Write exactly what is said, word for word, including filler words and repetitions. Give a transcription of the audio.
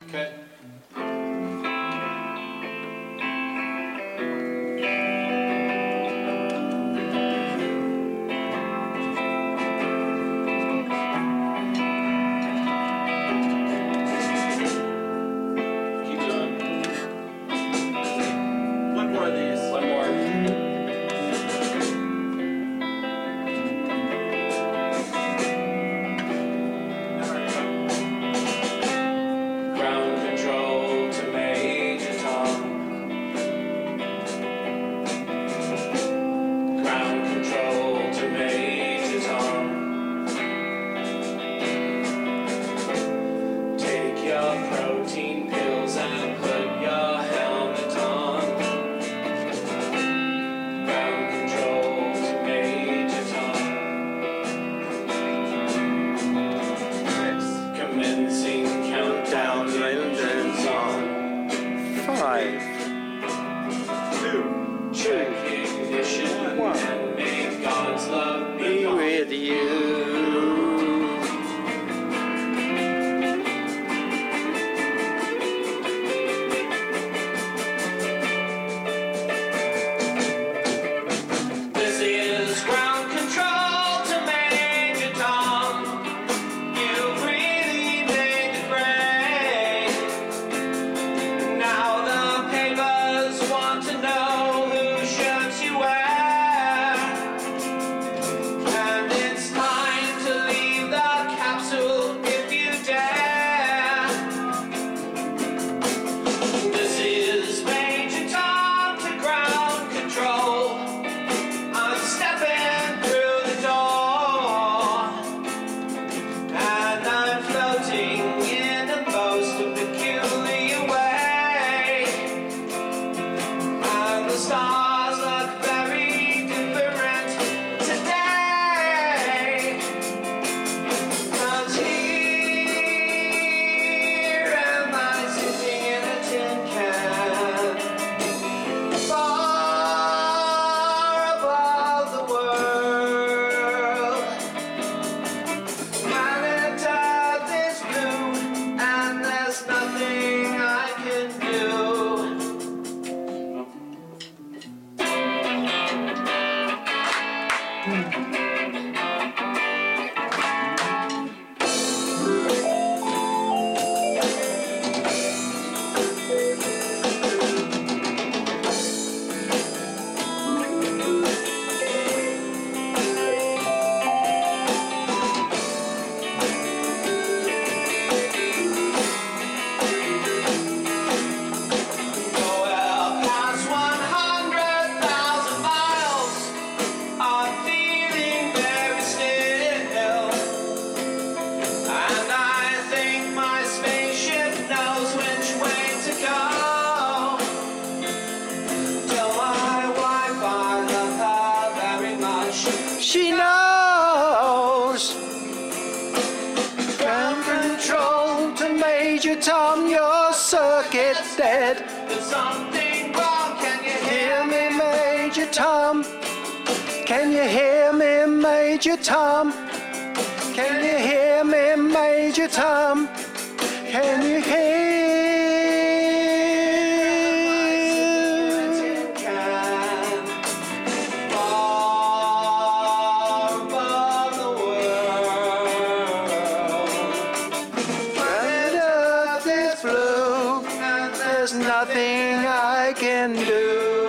Okay. Keep going. One more of these. One more. Ground control to Major Tom. Ground control to Major Tom. Take your protein pills and put your helmet on. Ground control to Major Tom. Commencing countdown engines on. Five. Two. Check ignition One. and may God's love be Be on. with you. This is ground control to Major Tom. You really made the grade. Now the papers want to know whose shirts you wear. And it's time to leave the capsule if you dare. This is Major Tom to ground control. I'm stepping through the door, and I'm floating in a most peculiar way. And the stars look very different today. 'Cause here am I sitting in a tin can, far above the world. Planet Earth is blue, and there's nothing I can do. Well, past one hundred thousand miles, I'm feeling very still. And I think my spaceship knows which way to go. Tell my wife I love her very much. She knows. Ground control to Major Tom, your circuit's dead. There's something wrong, can you hear Hear me? me, Major Tom. Can you hear me, Major Tom? Can you hear me, Major Tom? Can you hear? Can far above the world. Planet Earth is blue, and there's nothing I can do.